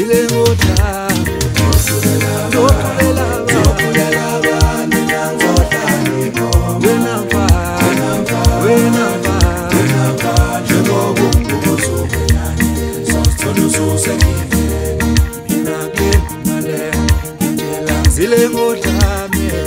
zile ngotha zile ngotha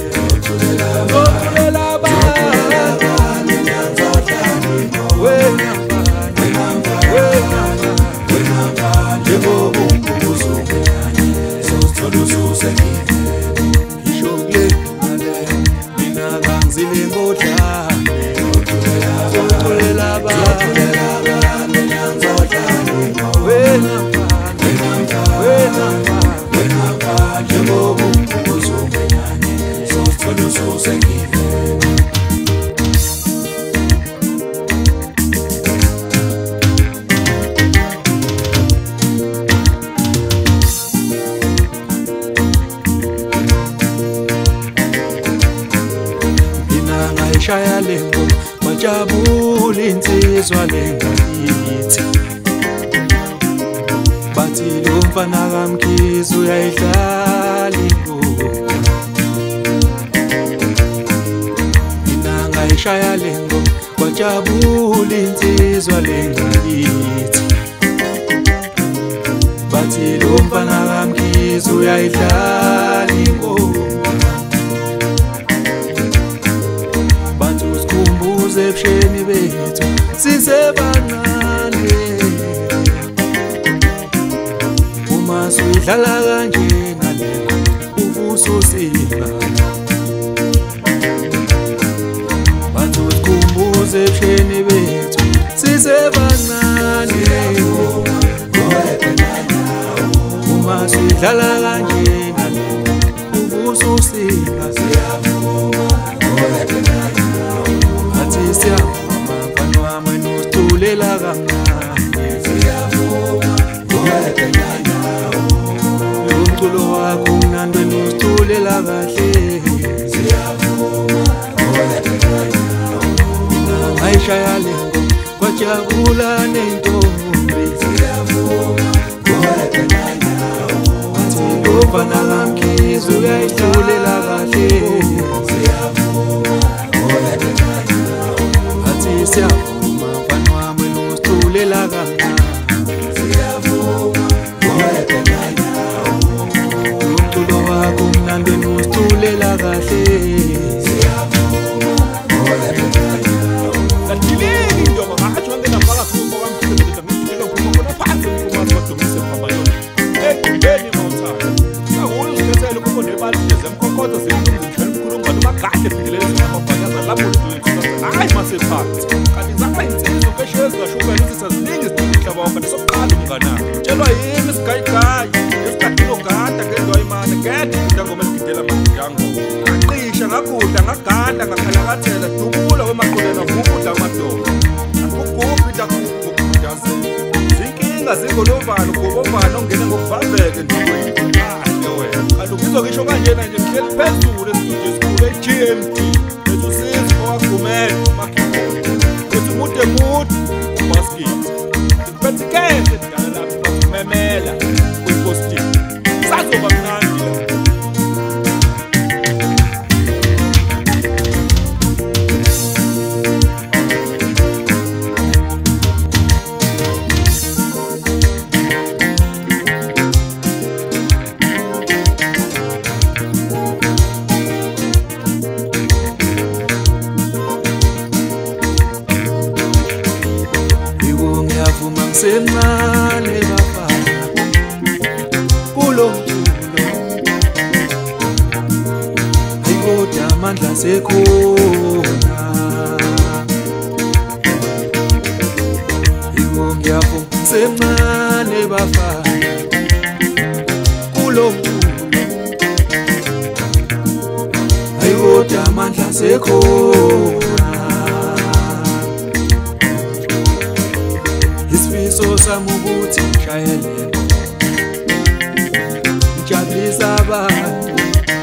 shaya lengo majabula insizwa lengakithi bathi lo mfana kaMkhize uyayidlala ingoma mina ngayishaya lengo majabula insizwa lengakithi bathi lo mfana kaMkhize uyayidlala ingoma ebusheni bethu sisebancane uma sidlala kanje naleko uvuso siba bathu sikhumbuze ebusheni bethu sisebancane uma sidlala kanje naleko uvuso siba Tulela kamnandi siyavuma ngoyedena nawo umculo wakho mnandi nostulela kahle siyavuma ngoyedena nawo ayishaya lengo kwajabula nentombi siyavuma ngoyedena nawo athi lofana kaMkhize uyayitulela kahle siyavuma ngoyedena nawo athi siyavuma Tulela kamnandi siyavuma ngoyedena nawo umculo wakho mnandi nostulela kahle siyavuma ngoyedena nawo kathileni ndoba ngathi ngena phakathi kokwamkhize ngicela ukukhona phansi ukumazi badumise emphakathini ekubeni mawuthanda sawulo usikhathele ukuba nebali zemkhokhodo zimkhulu umkhulungwane magahle phikilele amabhakaza lapho hayi masephansi kanti zakho insizwe kweshezi kashubela ukuthi saziningi isihlaba wakho nesokuqala umngana tshelwa yini isigayigayi esikhathini gada ngendwa imane ngede ngoma esigidela amadango aqisha ngakudla ngaganda ngakhalakathela dubula wemaqolena ukudla amadoda akuguphi dakudaze zinkinga zingolovalo ngobovalo ongene ngokuvaveke ndikweni kahle wena kanti ukuzokisho kanjena nje ngihleli phezulu estudio esikhulu eGMT esusizwe owagumela makhipho kuthi mude basket kuphethe kese dala lapho kumemela kwiposti sazoba mnandi semncane bafana kulo mculo ayikoda amandla sekhona yiko ngiyavuma semncane bafana kulo mculo ayikoda amandla sekhona isifiso sami ukuthi ngishayele ngijabulisa abantu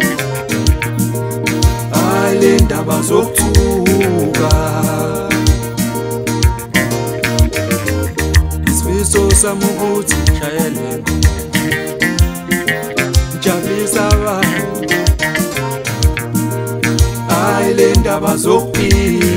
hayi le ndaba zokuthuka isifiso sami ukuthi ngishayele indaba zokuphila